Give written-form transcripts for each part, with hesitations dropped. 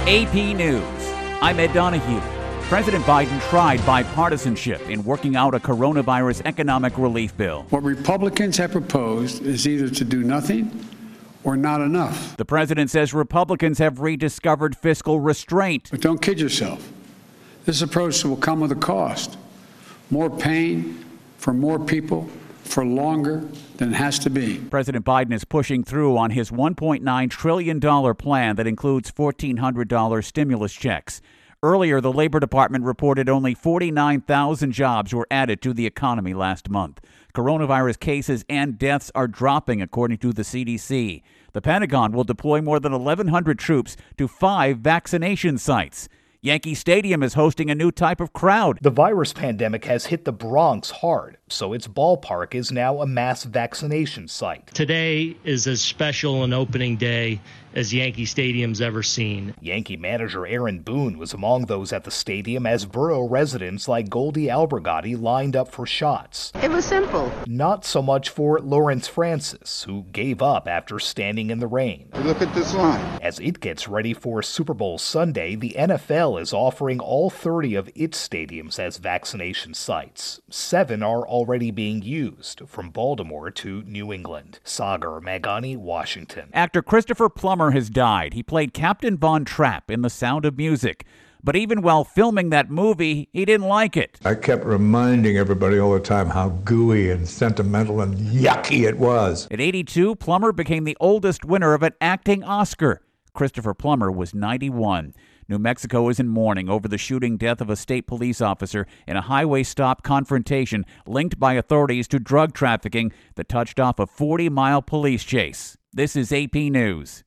AP News. I'm Ed Donahue. President Biden tried bipartisanship in working out a coronavirus economic relief bill. What Republicans have proposed is either to do nothing or not enough. The president says Republicans have rediscovered fiscal restraint. But don't kid yourself. This approach will come with a cost. More pain for more people for longer than it has to be. President Biden is pushing through on his $1.9 trillion plan that includes $1,400 stimulus checks. Earlier, the Labor Department reported only 49,000 jobs were added to the economy last month. Coronavirus cases and deaths are dropping, according to the CDC. The Pentagon will deploy more than 1,100 troops to 5 vaccination sites. Yankee Stadium is hosting a new type of crowd. The virus pandemic has hit the Bronx hard, so its ballpark is now a mass vaccination site. Today is as special an opening day as Yankee Stadium's ever seen. Yankee manager Aaron Boone was among those at the stadium as borough residents like Goldie Albergotti lined up for shots. It was simple. Not so much for Lawrence Francis, who gave up after standing in the rain. Look at this line. As it gets ready for Super Bowl Sunday, the NFL is offering all 30 of its stadiums as vaccination sites. 7 are already being used, from Baltimore to New England. Sagar Magani, Washington. Actor Christopher Plummer has died. He played Captain Von Trapp in The Sound of Music. But even while filming that movie, he didn't like it. I kept reminding everybody all the time how gooey and sentimental and yucky it was. At 82, Plummer became the oldest winner of an acting Oscar. Christopher Plummer was 91. New Mexico is in mourning over the shooting death of a state police officer in a highway stop confrontation linked by authorities to drug trafficking that touched off a 40-mile police chase. This is AP News.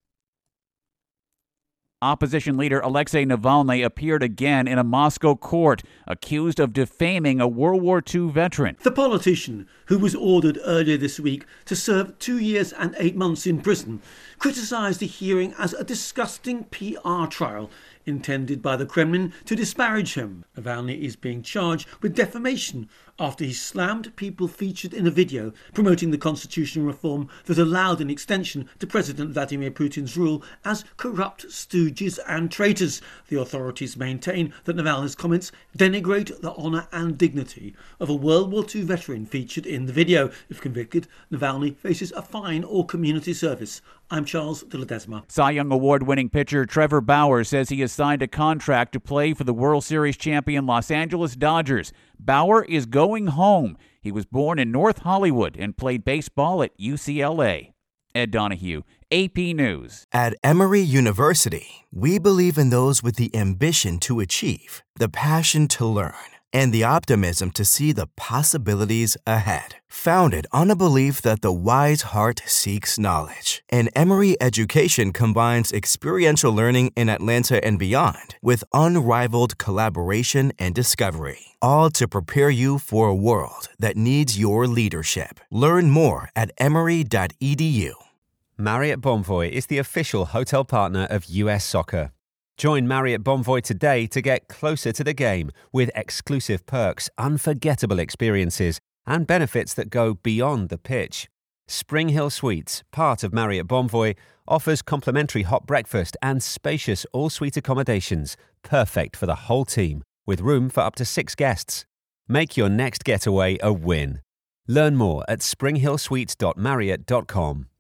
Opposition leader Alexei Navalny appeared again in a Moscow court, accused of defaming a World War II veteran. The politician, who was ordered earlier this week to serve 2 years and 8 months in prison, criticised the hearing as a disgusting PR trial intended by the Kremlin to disparage him. Navalny is being charged with defamation after he slammed people featured in a video promoting the constitutional reform that allowed an extension to President Vladimir Putin's rule as corrupt stooges and traitors. The authorities maintain that Navalny's comments denigrate the honour and dignity of a World War II veteran featured in the video. If convicted, Navalny faces a fine or community service. I'm Charles de Ledesma. Cy Young Award-winning pitcher Trevor Bauer says he has signed a contract to play for the World Series champion Los Angeles Dodgers. Bauer is going home. He was born in North Hollywood and played baseball at UCLA. Ed Donahue, AP News. At Emory University, we believe in those with the ambition to achieve, the passion to learn, and the optimism to see the possibilities ahead. Founded on a belief that the wise heart seeks knowledge, and Emory education combines experiential learning in Atlanta and beyond with unrivaled collaboration and discovery, all to prepare you for a world that needs your leadership. Learn more at emory.edu. Marriott Bonvoy is the official hotel partner of US Soccer. Join Marriott Bonvoy today to get closer to the game with exclusive perks, unforgettable experiences, and benefits that go beyond the pitch. Spring Hill Suites, part of Marriott Bonvoy, offers complimentary hot breakfast and spacious all-suite accommodations, perfect for the whole team, with room for up to 6 guests. Make your next getaway a win. Learn more at springhillsuites.marriott.com.